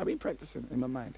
I've been practicing in my mind.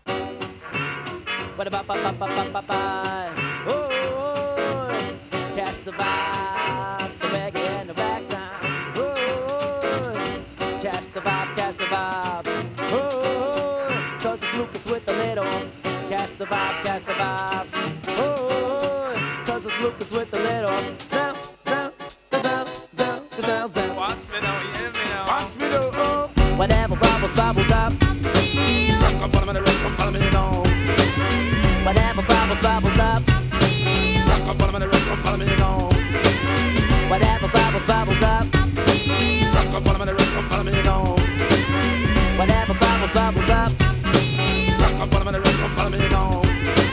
Oh, catch the vibes, the reggae and the ragtime. Oh, catch the vibes, catch the vibes. Oh, cause it's Lucas with the lid on. Catch the vibes, catch the vibes. Oh, cause it's Lucas with the lid on. Sound, sound, sound, sound, sound, sound. Watch me now, you hear me now. Watch me do. Whatever bubbles, bubbles up. Come follow me, the rest, come follow me now. Whatever bubbles, bubbles up. Come follow me, the rest, come follow me now. Whatever bubbles, bubbles up. Come follow me, the rest, come follow me now. Whatever bubbles, bubbles up. Come follow me, the rest, come follow me now.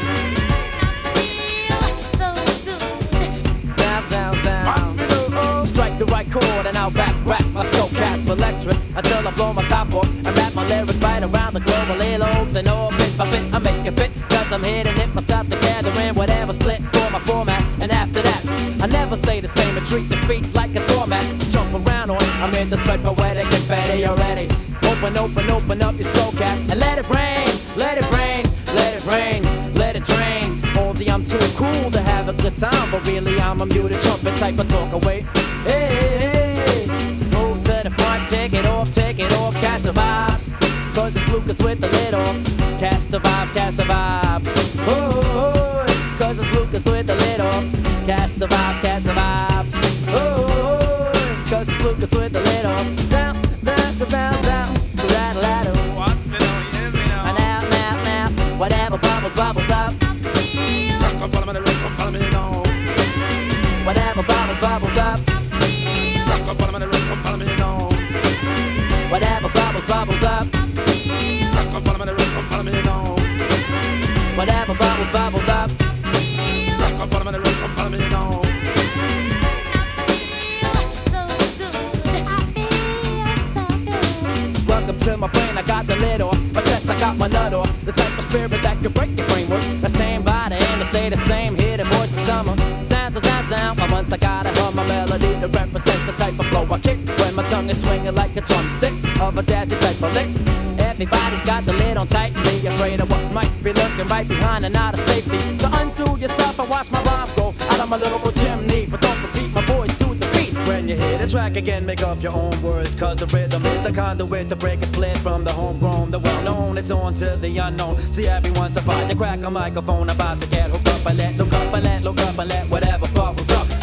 Sound, sound, sound. Watch me do. Strike the right chord and I'll back my skull cap electric until I blow my top off and rap my lyrics right around the globe. My earlobes and all bit by bit I make it fit, cause I'm hitting it myself together in whatever split for my format. And after that, I never stay the same and treat defeat like a doormat to jump around on. I'm in the spread poetic and fatty already. Open up your skull cap and let it rain, let it rain, let it rain, let it drain. Only I'm too cool to have a good time, but really I'm a muted trumpet type of talk away. Hey, move to the front, take it off, catch the vibes. Cause it's Lucas with the lid on. Catch the vibes, catch the vibes. Oh, cause it's Lucas with the lid on. Catch the vibes, catch the vibes. Oh, cause it's Lucas with the lid on. Sound, sound, sound, sound. Rattle, rattle. Watch me now, you hear me now. Now, whatever bubbles, bubbles up. Come follow me, the rest, come follow me now. Whatever bubbles, bubbles up. Come follow me, the rest, come follow me now. Whatever bubbles, bubbles up. Come follow me, the rest, come follow me now. Whatever bubbles, bubbles up. Come follow me, the rest, come follow me now. Welcome to my brain, I got the lid off. My chest, I got my nut off. The type of spirit that can break your framework. The same body and the stay the same. Hear the voice of summer. Sounds down. But once I gotta hum my melody that represents the type of flow I kick when my tongue is swinging like a drumstick of a jazzy type of lick. Everybody's got the lid on tight and be afraid of what might be lurking right behind and out of safety. So undo yourself and watch my rhyme go out of my little chimney. But don't repeat my voice to the beat. When you hear the track again, make up your own words. Cause the rhythm is a conduit to break a split from the homegrown. The well-known is on to the unknown. See everyone's a fire, crack a microphone about to get hooked up and let look up and let whatever bubbles up.